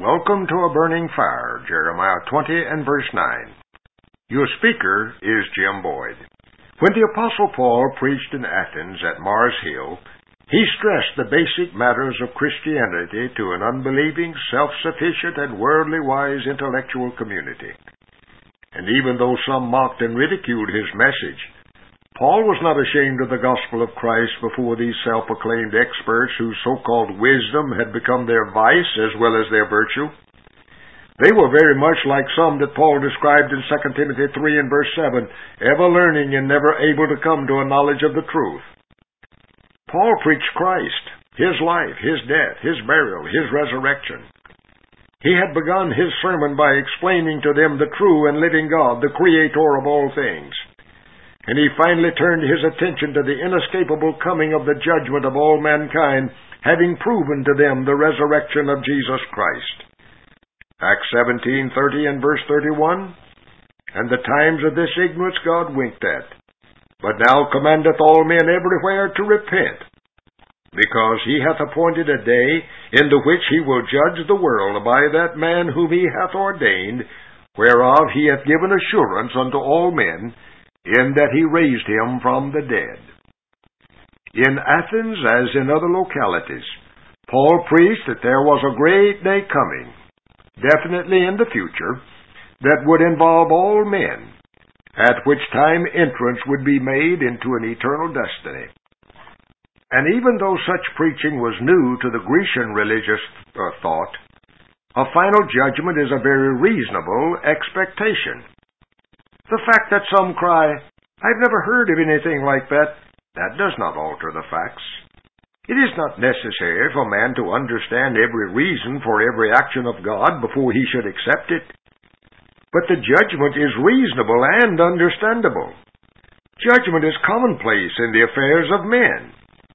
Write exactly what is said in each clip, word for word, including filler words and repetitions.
Welcome to a burning fire, Jeremiah twenty and verse nine. Your speaker is Jim Boyd. When the Apostle Paul preached in Athens at Mars Hill, he stressed the basic matters of Christianity to an unbelieving, self-sufficient, and worldly-wise intellectual community. And even though some mocked and ridiculed his message, Paul was not ashamed of the gospel of Christ before these self-proclaimed experts whose so-called wisdom had become their vice as well as their virtue. They were very much like some that Paul described in Second Timothy three and verse seven, ever learning and never able to come to a knowledge of the truth. Paul preached Christ, His life, His death, His burial, His resurrection. He had begun his sermon by explaining to them the true and living God, the Creator of all things. And he finally turned his attention to the inescapable coming of the judgment of all mankind, having proven to them the resurrection of Jesus Christ. Acts seventeen thirty and verse thirty-one, And the times of this ignorance God winked at, but now commandeth all men everywhere to repent, because he hath appointed a day in the which he will judge the world by that man whom he hath ordained, whereof he hath given assurance unto all men, in that he raised him from the dead. In Athens, as in other localities, Paul preached that there was a great day coming, definitely in the future, that would involve all men, at which time entrance would be made into an eternal destiny. And even though such preaching was new to the Grecian religious uh, thought, a final judgment is a very reasonable expectation. The fact that some cry, I've never heard of anything like that, that does not alter the facts. It is not necessary for man to understand every reason for every action of God before he should accept it. But the judgment is reasonable and understandable. Judgment is commonplace in the affairs of men.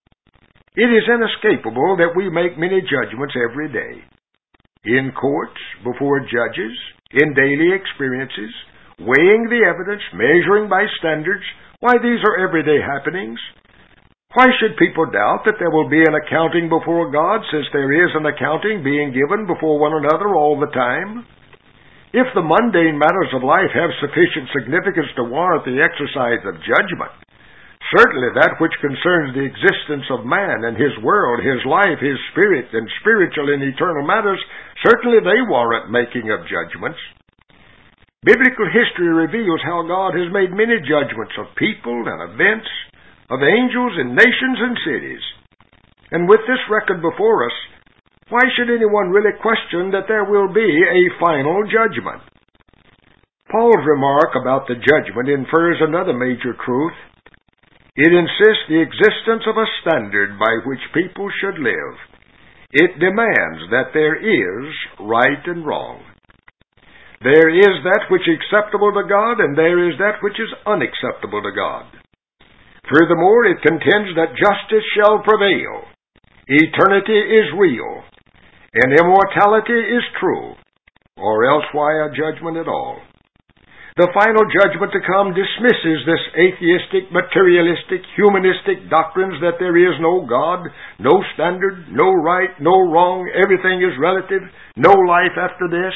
It is inescapable that we make many judgments every day. In courts, before judges, in daily experiences, weighing the evidence, measuring by standards, why, these are everyday happenings. Why should people doubt that there will be an accounting before God, since there is an accounting being given before one another all the time? If the mundane matters of life have sufficient significance to warrant the exercise of judgment, certainly that which concerns the existence of man and his world, his life, his spirit, and spiritual and eternal matters, certainly they warrant making of judgments. Biblical history reveals how God has made many judgments of people and events, of angels and nations and cities. And with this record before us, why should anyone really question that there will be a final judgment? Paul's remark about the judgment infers another major truth. It insists the existence of a standard by which people should live. It demands that there is right and wrong. There is that which is acceptable to God, and there is that which is unacceptable to God. Furthermore, it contends that justice shall prevail, eternity is real, and immortality is true, or else why a judgment at all? The final judgment to come dismisses this atheistic, materialistic, humanistic doctrines that there is no God, no standard, no right, no wrong, everything is relative, no life after this.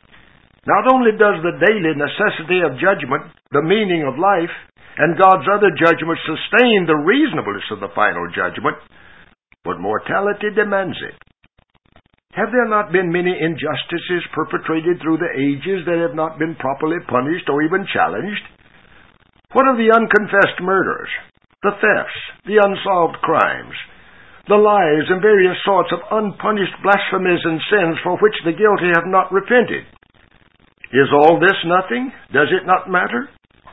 Not only does the daily necessity of judgment, the meaning of life, and God's other judgments sustain the reasonableness of the final judgment, but mortality demands it. Have there not been many injustices perpetrated through the ages that have not been properly punished or even challenged? What of the unconfessed murders, the thefts, the unsolved crimes, the lies and various sorts of unpunished blasphemies and sins for which the guilty have not repented? Is all this nothing? Does it not matter?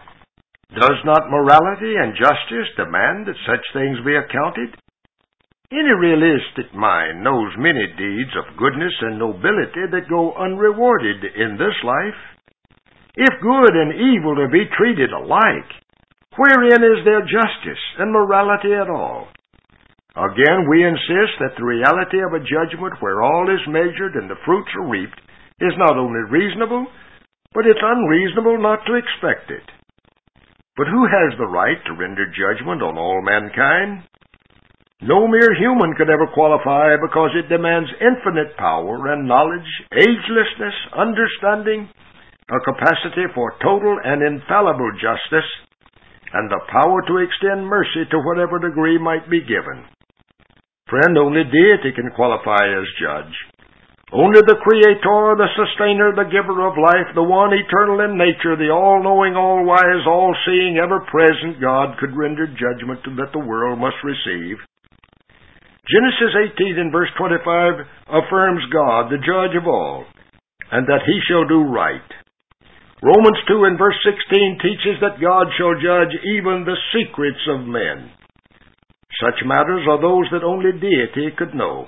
Does not morality and justice demand that such things be accounted? Any realistic mind knows many deeds of goodness and nobility that go unrewarded in this life. If good and evil are to be treated alike, wherein is there justice and morality at all? Again, we insist that the reality of a judgment where all is measured and the fruits are reaped is not only reasonable, but it's unreasonable not to expect it. But who has the right to render judgment on all mankind? No mere human could ever qualify because it demands infinite power and knowledge, agelessness, understanding, a capacity for total and infallible justice, and the power to extend mercy to whatever degree might be given. Friend, only deity can qualify as judge. Only the Creator, the Sustainer, the Giver of life, the one eternal in nature, the all-knowing, all-wise, all-seeing, ever-present God could render judgment that the world must receive. Genesis eighteen and verse twenty-five affirms God, the judge of all, and that He shall do right. Romans two and verse sixteen teaches that God shall judge even the secrets of men. Such matters are those that only deity could know.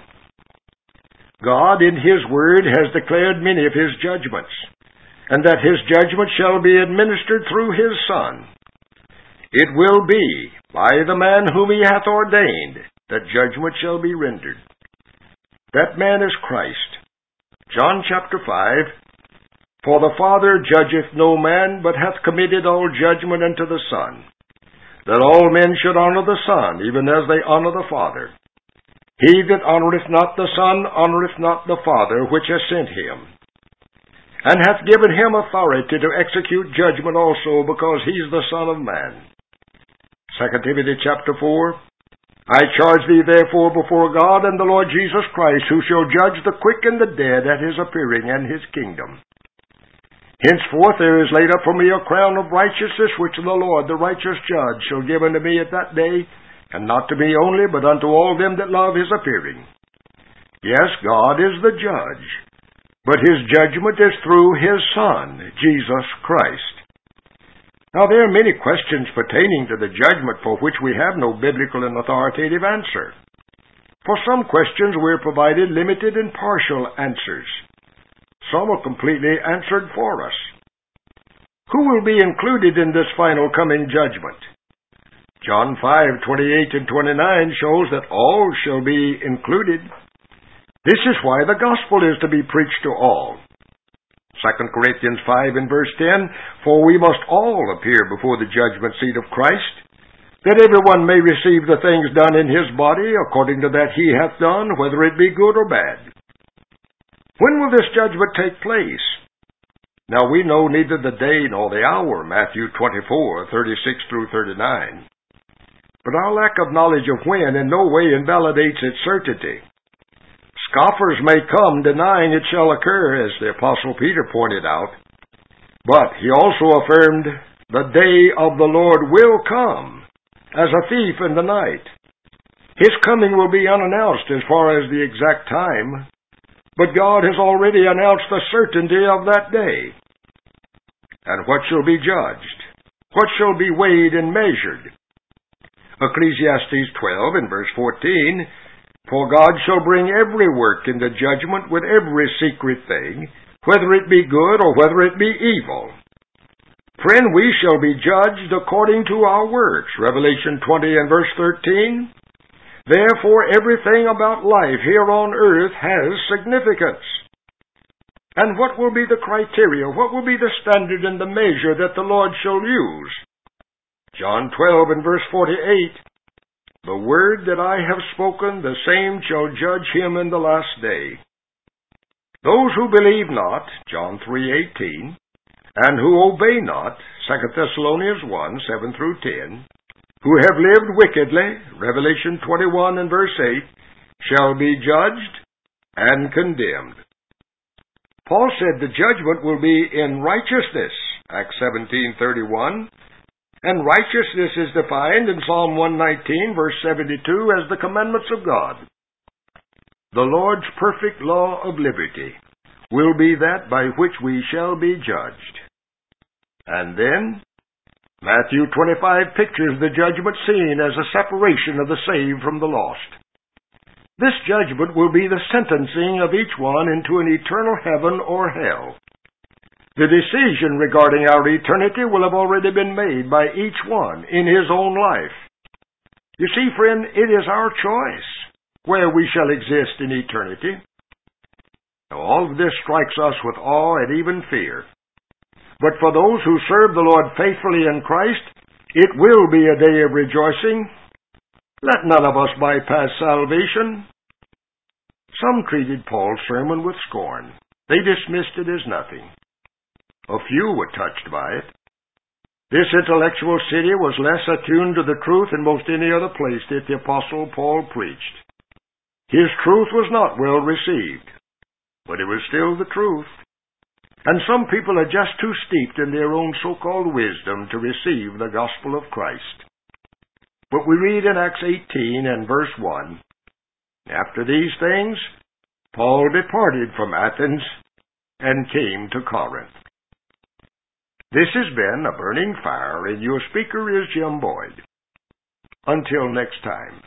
God in His Word has declared many of His judgments, and that His judgment shall be administered through His Son. It will be by the man whom He hath ordained that judgment shall be rendered. That man is Christ. John chapter five, For the Father judgeth no man, but hath committed all judgment unto the Son, that all men should honor the Son, even as they honor the Father. He that honoureth not the Son honoureth not the Father which hath sent Him, and hath given Him authority to execute judgment also, because He is the Son of Man. Second Timothy chapter four, I charge thee therefore before God and the Lord Jesus Christ, who shall judge the quick and the dead at His appearing and His kingdom. Henceforth there is laid up for me a crown of righteousness, which the Lord, the righteous judge, shall give unto me at that day, and not to me only, but unto all them that love His appearing. Yes, God is the judge, but His judgment is through His Son, Jesus Christ. Now there are many questions pertaining to the judgment for which we have no biblical and authoritative answer. For some questions we are provided limited and partial answers. Some are completely answered for us. Who will be included in this final coming judgment? John five, twenty-eight and twenty-nine shows that all shall be included. This is why the gospel is to be preached to all. Second Corinthians five and verse ten, For we must all appear before the judgment seat of Christ, that everyone may receive the things done in his body according to that he hath done, whether it be good or bad. When will this judgment take place? Now we know neither the day nor the hour, Matthew twenty-four, thirty-six through thirty-nine. But our lack of knowledge of when in no way invalidates its certainty. Scoffers may come denying it shall occur, as the Apostle Peter pointed out. But he also affirmed, the day of the Lord will come, as a thief in the night. His coming will be unannounced as far as the exact time, but God has already announced the certainty of that day. And what shall be judged? What shall be weighed and measured? Ecclesiastes twelve and verse fourteen, For God shall bring every work into judgment with every secret thing, whether it be good or whether it be evil. Friend, we shall be judged according to our works. Revelation twenty and verse thirteen. Therefore everything about life here on earth has significance. And what will be the criteria? What will be the standard and the measure that the Lord shall use? John twelve and verse forty-eight, The word that I have spoken, the same shall judge him in the last day. Those who believe not, John three eighteen, and who obey not, Second Thessalonians one, seven through ten, who have lived wickedly, Revelation twenty-one and verse eight, shall be judged and condemned. Paul said the judgment will be in righteousness, Acts seventeen thirty-one, and righteousness is defined in Psalm one nineteen, verse seventy-two, as the commandments of God. The Lord's perfect law of liberty will be that by which we shall be judged. And then, Matthew twenty-five pictures the judgment scene as a separation of the saved from the lost. This judgment will be the sentencing of each one into an eternal heaven or hell. The decision regarding our eternity will have already been made by each one in his own life. You see, friend, it is our choice where we shall exist in eternity. Now, all of this strikes us with awe and even fear. But for those who serve the Lord faithfully in Christ, it will be a day of rejoicing. Let none of us bypass salvation. Some treated Paul's sermon with scorn. They dismissed it as nothing. A few were touched by it. This intellectual city was less attuned to the truth than most any other place that the Apostle Paul preached. His truth was not well received, but it was still the truth. And some people are just too steeped in their own so-called wisdom to receive the gospel of Christ. But we read in Acts eighteen and verse one, "After these things, Paul departed from Athens and came to Corinth." This has been A Burning Fire, and your speaker is Jim Boyd. Until next time.